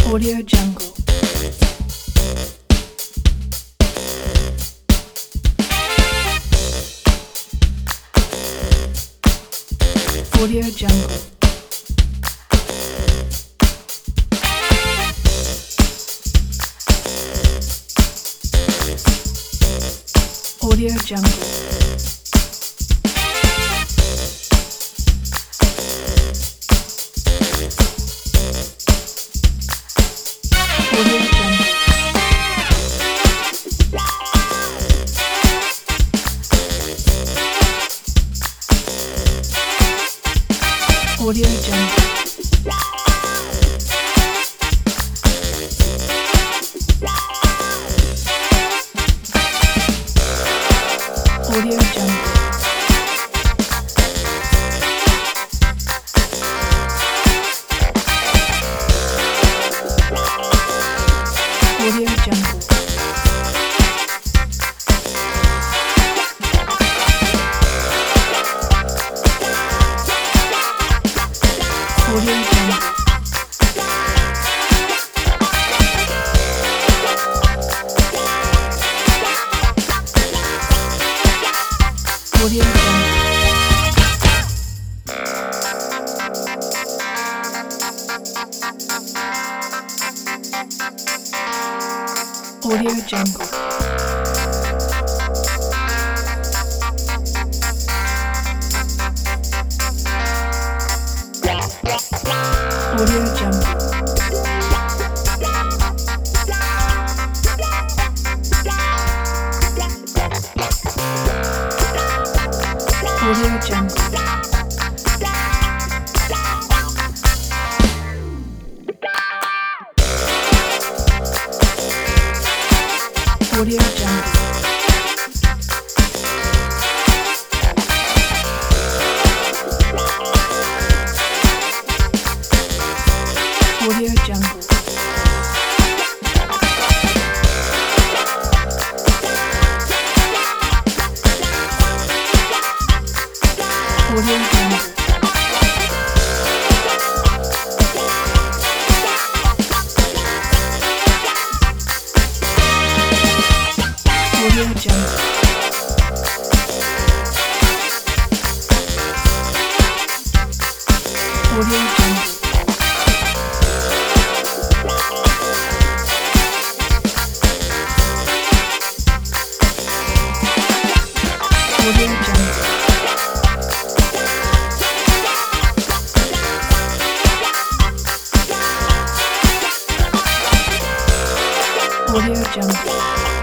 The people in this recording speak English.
Audio Jungle. Audio Jungle. Audio Jungle. Audio Jungle. Audio Jungle. Audio Jungle. Audio Jungle. Audio Jungle. Audio Jungle. Audio Jungle. Audio Jungle. Audio Jungle. Audio Jungle. Audio Jungle. Audio Jungle. Audio Jungle. Audio Jungle. Audio Jungle. Audio Jungle.